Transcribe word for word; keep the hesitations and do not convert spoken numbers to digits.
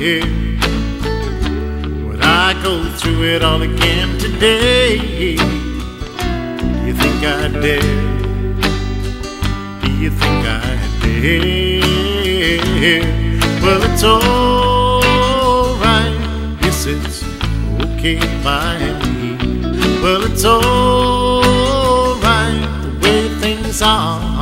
Would I go through it all again today? Do you think I dare? Do you think I dare? Well, it's alright. Yes, it's okay by me. Well, it's alright the way things are.